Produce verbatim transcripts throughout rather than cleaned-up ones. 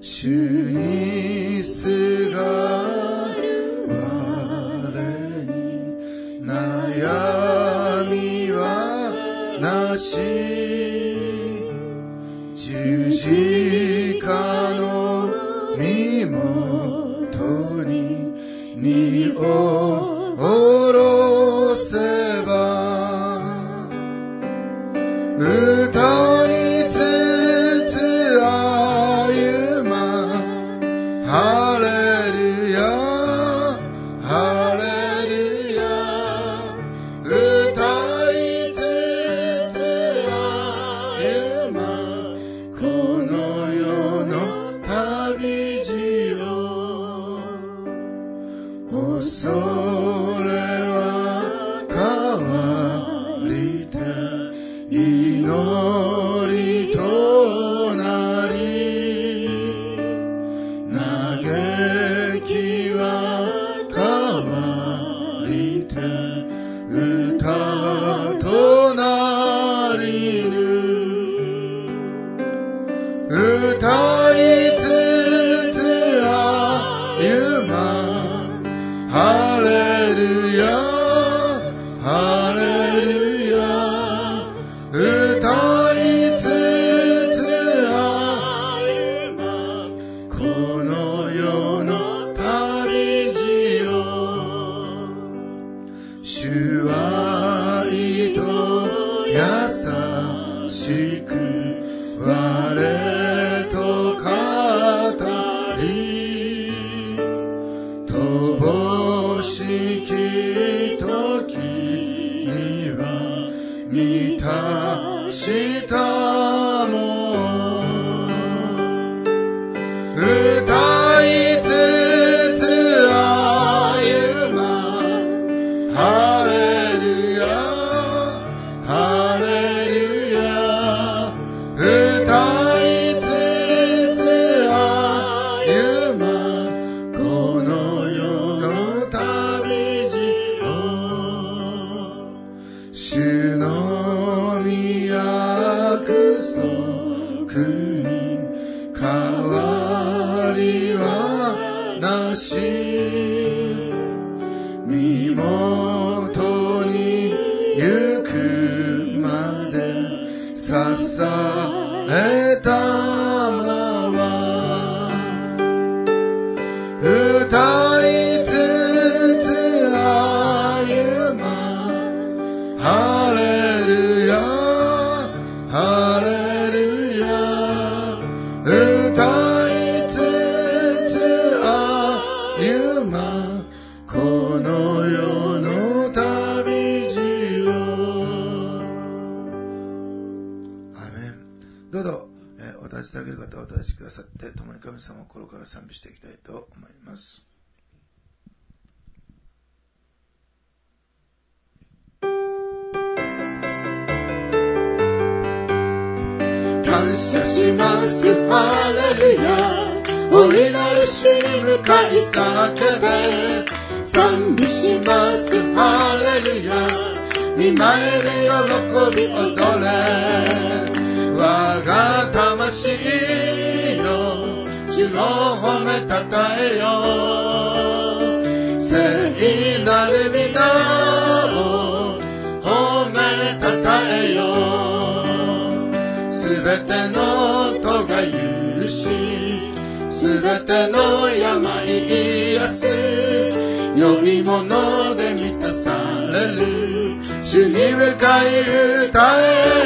主にすがる我に悩みはなし、十字架の身元に身を下ろせば、歌いつつ歩ま、ハレルヤハレルヤ、歌いつつ歩ま、この世の旅路を、恐れは変わりて祈りとなり、嘆きは変わりて歌となりぬ、歌いつつ歩ま、ハレルヤハレルヤ、歌いつつ歩ま、この世の旅路を、主は愛と優しく我と語り、乏しき時には満たしたも、歌いつつ歩ま、ハレルヤハレルヤ、歌いつつ歩ま、この世の旅路を、主の御約束に変わりはなし、身元に行くまで支えたまは、歌いつつ歩ま、ハレルヤハレルヤ、歌いつつ歩ま、この世の旅路を。アーメン。どうぞ、えー、お立ちいただける方はお立ちくださって、共に神様を心から賛美していきたいと思います。感謝しますハレルヤ、大いなる主に向かい叫べ、賛美しますハレルヤ、御前で喜び踊れ、我が魂よ主を褒めたたえよ、聖なる皆を褒めたたえよ、すべての咎が許し、すべての病癒す、良いもので満たされる、主に向かい歌え、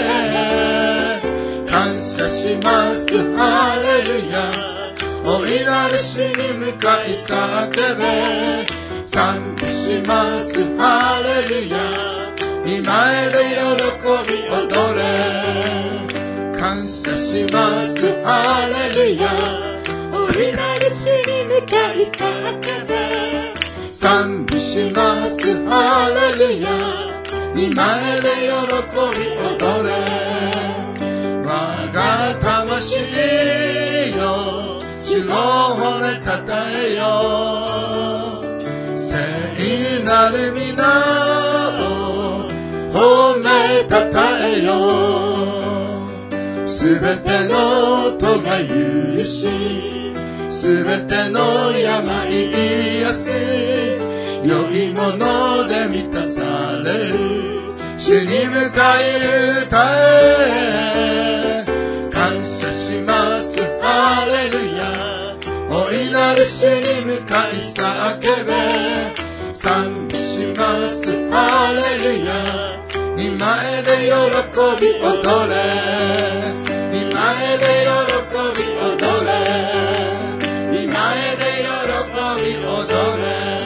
感謝しますハレルヤ、大いなる主に向かい叫べ、賛美しますハレルヤ、御前で喜び踊れ、感謝しますハレルヤ、大いなる主に向かい叫べ、賛美しますハレルヤ、御前で喜び踊れ、我が魂よ主を褒めたたえよ、聖なる皆を褒めたたえよ、すべての咎が許し、 すべての病癒す良いもので満たされる主に向かい歌え感謝しますハレルヤ大いなる主に向かい叫べ賛美しますハレルヤ御前で喜び踊れ御前で喜び踊れ御前で喜び踊れ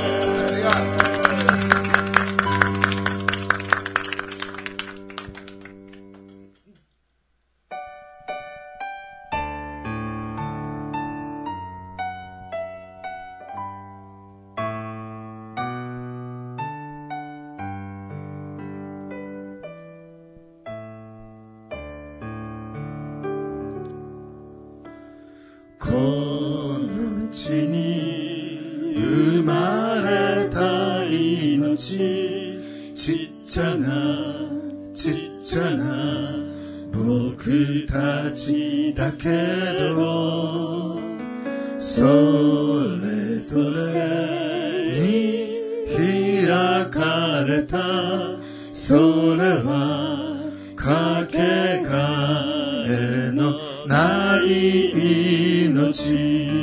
この地に生まれた命ちっちゃなちっちゃな僕たちだけどそれぞれに開かれたそれはかけがえのない命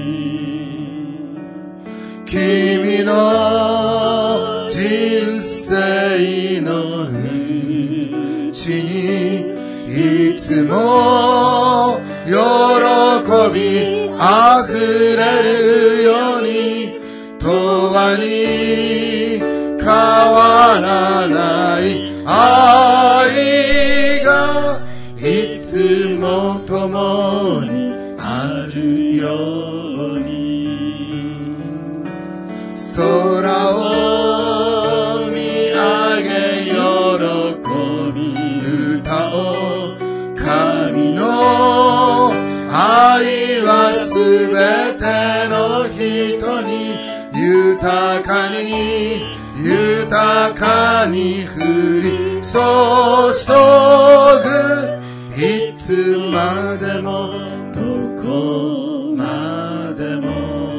君の人生のうちにいつも喜びあふれるように永遠に変わらない愛がいつも共にあるように空を見上げ喜び歌おう神の愛はすべての人に豊かに豊かに降り注ぐいつまでもどこまでも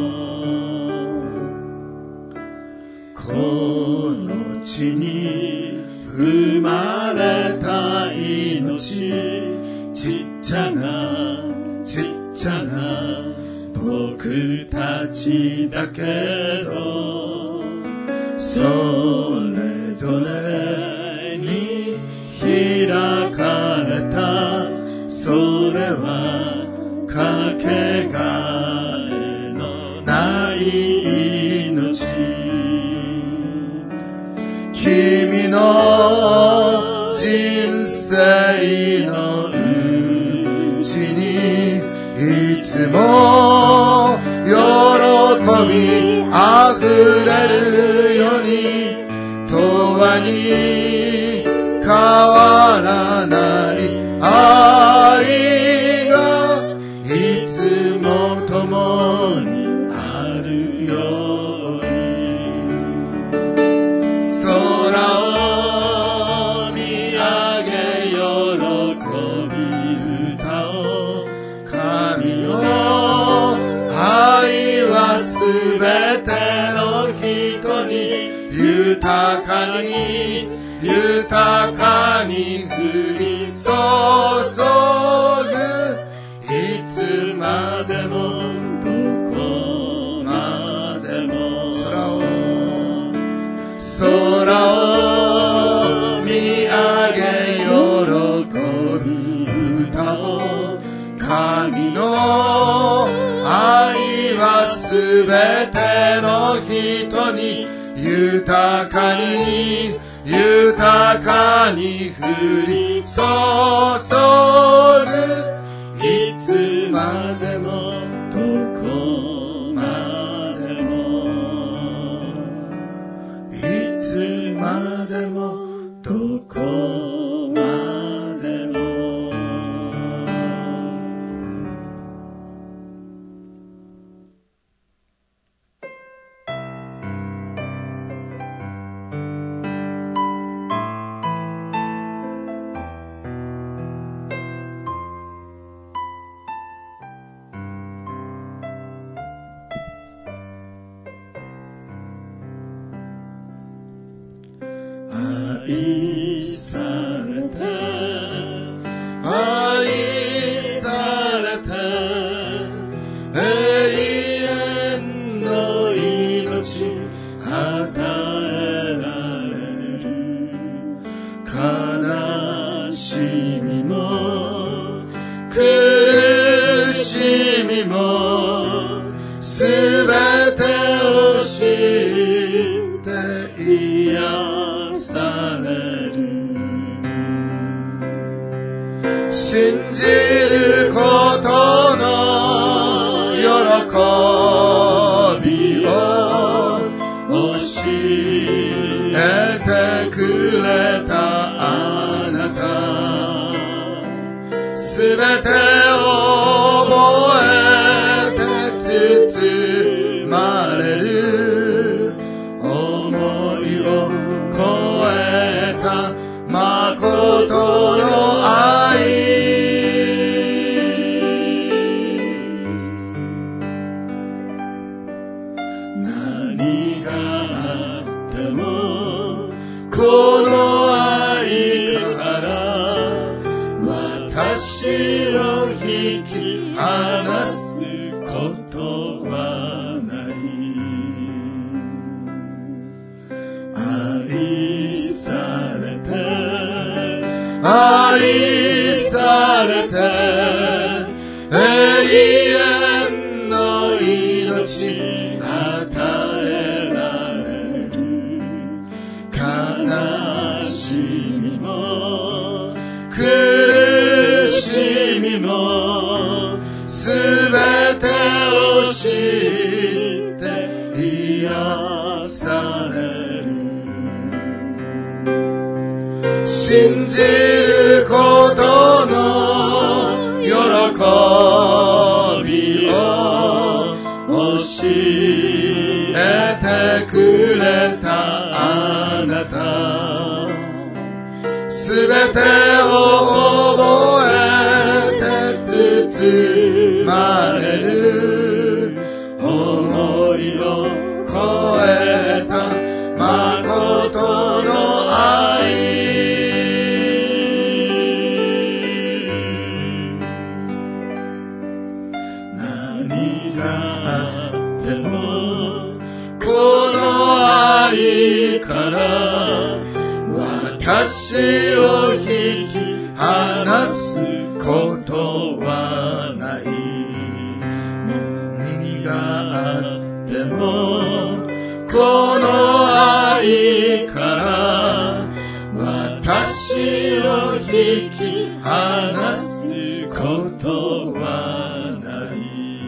この地に生まれた命ちっちゃなちっちゃな僕たちだけどそれぞれに開かれたそれはかけがえのない命君の人生のうちにいつも喜びあふれるように永遠に変わらない愛がいつも共にあるように空を見上げ喜び歌おう神の愛はすべての人に豊かに豊かに降り注ぐいつまでもどこまでも空を空を見上げ喜び歌おう神の愛はすべての人に豊かに豊かに降り注ぐいつまでもどこまでもいつまでもどこまでも愛されて愛されて永遠の命与えられる。悲しみも苦しみもすべてを知って癒される。信じることの喜びを教えてくれたあなた、すべてを覚えて包まれる。思いを超えた誠の愛。何があってもこの愛から私を引き離すことはない。愛されて愛されて永遠の命与えられる。悲しみも苦しみもすべてを知って癒される。信じることの喜びを教えてくれたあなた、すべてを覚えて包まれる。思いを超えた誠の愛。何があってもこの愛から私を引き離すことはない。何があってもこの愛から私を引き離すことはない。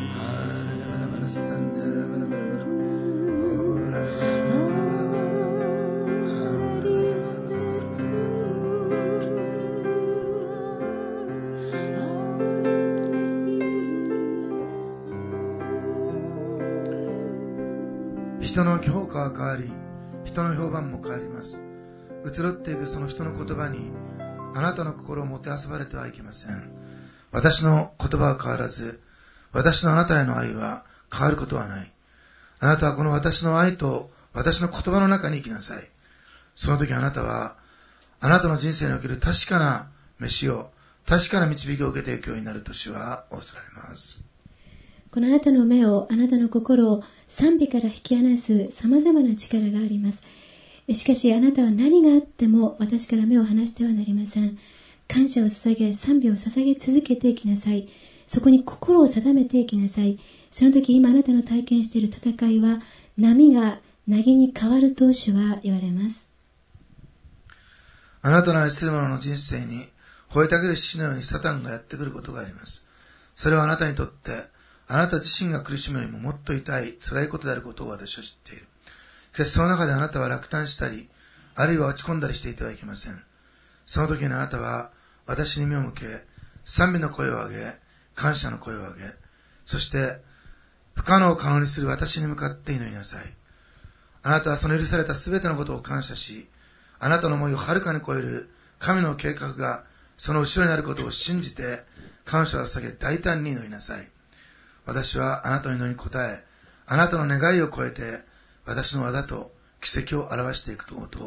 人の評価は変わり、人の評判も変わります。移ろっていくその人の言葉にあなたの心をもてあそばれてはいけません。私の言葉は変わらず、私のあなたへの愛は変わることはない。あなたはこの私の愛と私の言葉の中に生きなさい。その時あなたはあなたの人生における確かな飯を、確かな導きを受けていくようになると主は仰せられます。 このあなたの目を、あなたの心を賛美から引き離す様々な力があります。しかしあなたは何があっても私から目を離してはなりません。感謝を捧げ、賛美を捧げ続けていきなさい。そこに心を定めていきなさい。その時今あなたの体験している戦いは波が凪に変わると主は言われます。 あなたの愛する者の人生に吠えたげる獅子のようにサタンがやってくることがあります。それはあなたにとってあなた自身が苦しむよりももっと痛い、辛いことであることを私は知っている。しかしその中であなたは落胆したり、あるいは落ち込んだりしていてはいけません。その時にあなたは私に目を向け、賛美の声を上げ、感謝の声を上げ、そして不可能を可能にする私に向かって祈りなさい。あなたはその許されたすべてのことを感謝し、あなたの思いをはるかに超える神の計画がその後ろにあることを信じて感謝を捧げ大胆に祈りなさい。私はあなたの祈りに応え、あなたの願いを超えて私の技と奇跡を表していくことを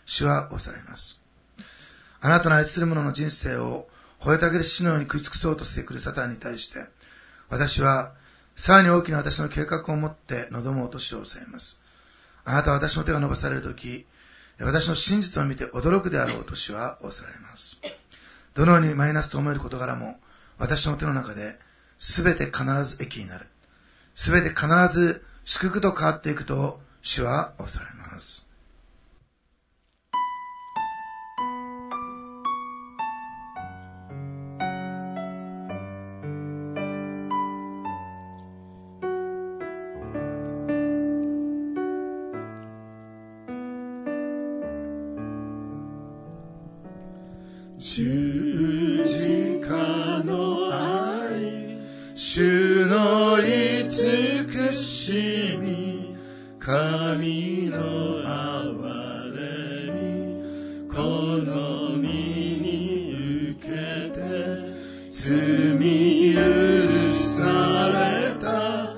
主はおっしゃられます。あなたの愛する者の人生を吠えたげる死のように食い尽くそうとしてくるサタンに対して、私はさらに大きな私の計画を持って臨もうとしようとされます。あなたは私の手が伸ばされるとき、私の真実を見て驚くであろうと主はおっしゃられます。どのようにマイナスと思える事柄も、私の手の中で全て必ず益になる。全て必ず祝福と変わっていくと主はおっしゃられます。十字架の愛、主の慈しみ、神の憐れみ、この身に受けて罪許された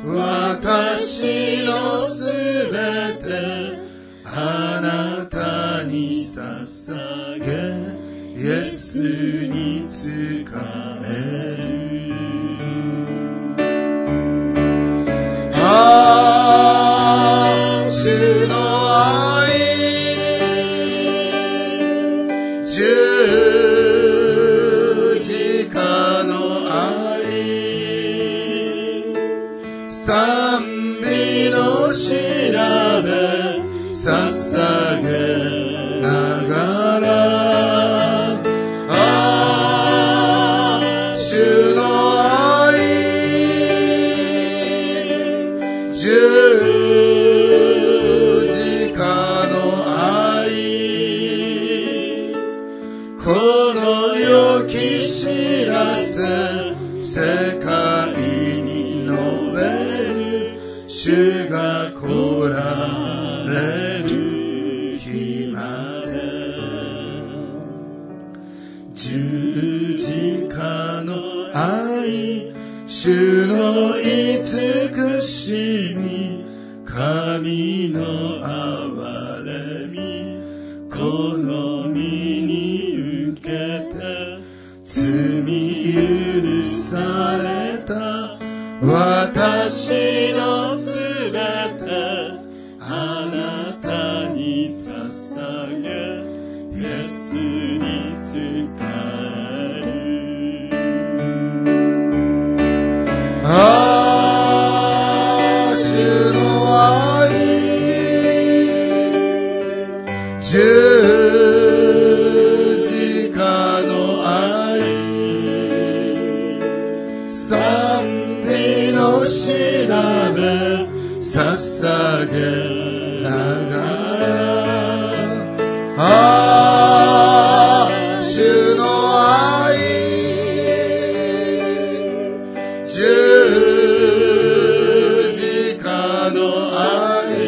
私のすべてあなたに捧げ、イエスに仕える。ああ、主の愛、十字架の愛、賛美の調べ捧げながら、世界に述べる、主が来られる日まで。十字架の愛、主の慈しみ、神の憐れみ、この身に受けて罪許された私のすべてあなたに捧げ、イエスに仕える。ああ、主の愛、十字架の愛、賛美の調べ捧げながら、ああ、主の愛、十字架の愛、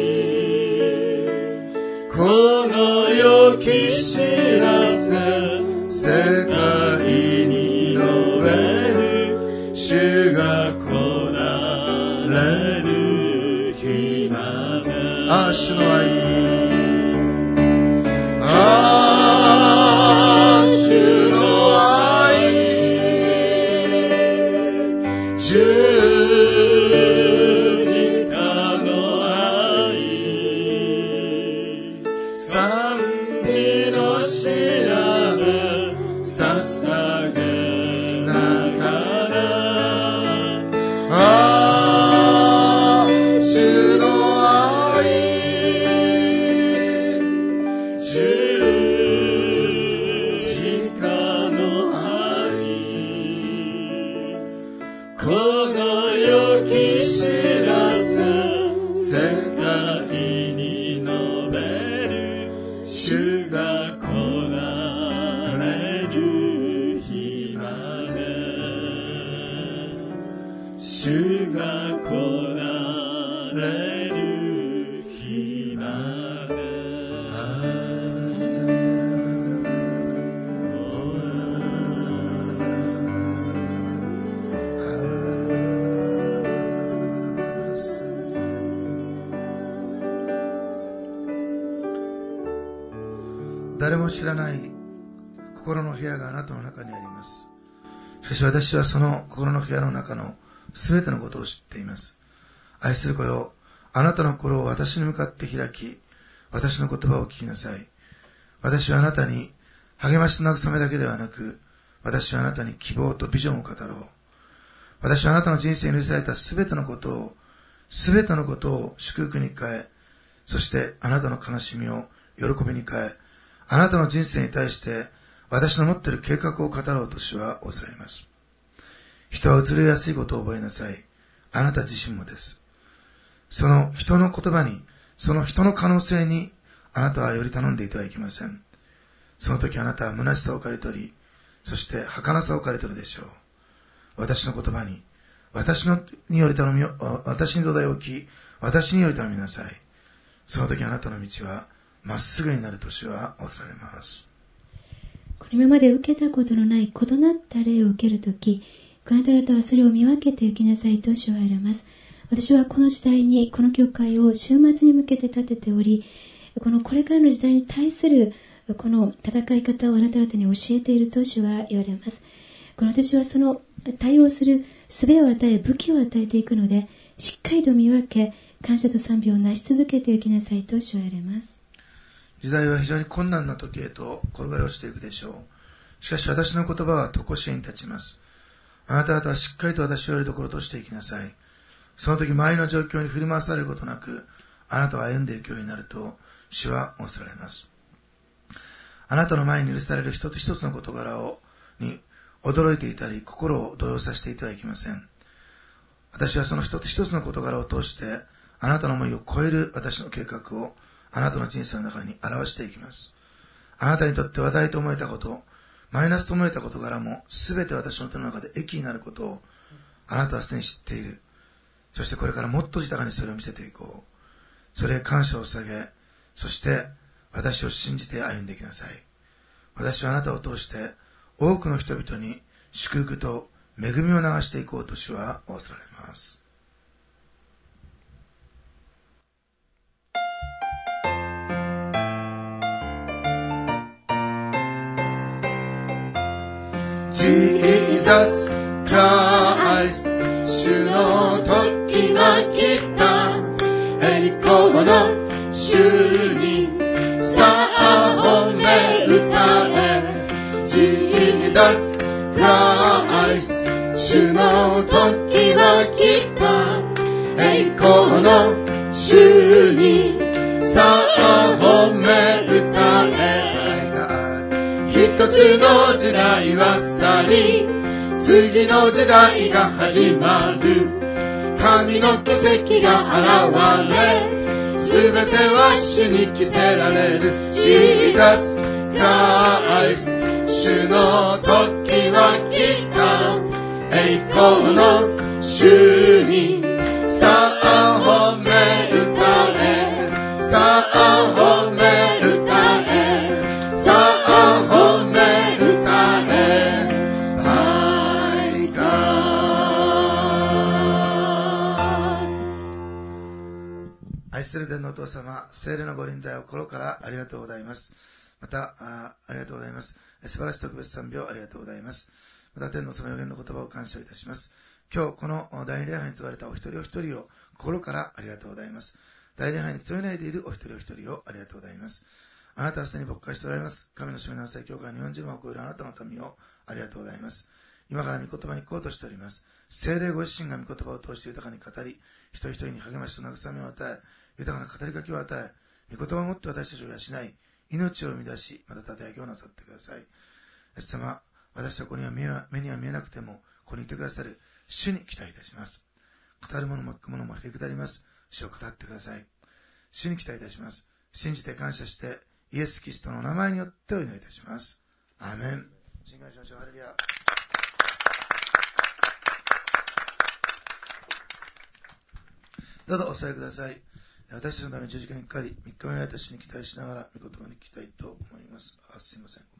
この良き知らせ、世界に述べる、主が来られる日まで。ああ、主の愛、ああ、主の愛、十字架の愛、賛美の調べ捧げながら、ああ、主の愛、 誰も知らない心の部屋があなたの中にあります。しかし私はその心の部屋の中のすべてのことを知っています。愛する子よ、あなたの心を私に向かって開き、私の言葉を聞きなさい。私はあなたに励ましと慰めだけではなく、私はあなたに希望とビジョンを語ろう。私はあなたの人生に許されたすべてのことを、すべてのことを祝福に変え、そしてあなたの悲しみを喜びに変え、あなたの人生に対して私の持っている計画を語ろうと主はおっしゃいます。人は移りやすいことを覚えなさい。あなた自身もです。その人の言葉に、その人の可能性にあなたはより頼んでいてはいけません。その時あなたは虚しさを刈り取り、そして儚さを刈り取るでしょう。私の言葉に、私のにより頼みを、私に土台を置き、私により頼みなさい。その時あなたの道はまっすぐになると主はおっしゃられます。 今まで受けたことのない異なった霊を受けるとき、あなた方はそれを見分けていきなさいと主は言われます。私はこの時代にこの教会を終末に向けて立てており、このこれからの時代に対するこの戦い方をあなた方に教えていると主は言われます。この私はその対応する術を与え、武器を与えていくので、しっかりと見分け、感謝と賛美を成し続けていきなさいと主は言われます。 時代は非常に困難な時へと転がり落ちていくでしょう。しかし私の言葉は常しえに立ちます。あなた方はしっかりと私をよりどころとしていきなさい。その時周りの状況に振り回されることなく、あなたは歩んでいくようになると主はおっしゃられます。あなたの前に許される一つ一つの事柄をに驚いていたり、心を動揺させていてはいけません。私はその一つ一つの事柄を通して、あなたの思いを超える私の計画をあなたの人生の中に表していきます。あなたにとって話題と思えたこと、マイナスと思えた事柄もすべて私の手の中で益になることをあなたはすでに知っている。そしてこれからもっと豊かにそれを見せていこう。それへ感謝を捧げ、そして私を信じて歩んでいきなさい。私はあなたを通して多くの人々に祝福と恵みを流していこうと主はおっしゃられます。Jesus Christ 主の時は来た栄光の主にさあ褒め歌え Jesus Christ 主の時は来た栄光の主にさあ褒め歌え一つの時代は去り次の時代が始まる神の奇跡が現れすべては主に着せられる Jesus Christ 主の時は来た栄光の主にさあ褒め歌えさあ褒め歌えさあ褒め歌え My God 愛する天のお父様、聖霊のご臨在を心からありがとうございます。また あ, ありがとうございます。素晴らしい特別賛美をありがとうございます。また天のその予言の言葉を感謝いたします。今日この第二礼拝に継がれたお一人お一人を心からありがとうございます。第二礼拝に継いないでいるお一人お一人をありがとうございます。あなたはすでに牧会しておられます。神の主の聖教会日本中を超えるあなたの民をありがとうございます。今から御言葉に行こうとしております。聖霊ご自身が御言葉を通して豊かに語り、一人一人に励ましと慰めを与え、豊かな語りかけを与え、御言葉をもって私たちを養い、命を生み出し、また立て上げをなさってください。イエス様、私はここには目は目には見えなくても、ここにいてくださる主に期待いたします。語る者も聞く者もへりくだります。主を語ってください。主に期待いたします。信じて感謝して、イエス・キリストの名前によってお祈りいたします。アーメン。信願しましょう。ハレルヤ。どうぞお座りください。私たちのために十字架にかかり、みっかめの間主に期待しながら、御言葉に聞きたいと思います。あ、すいません。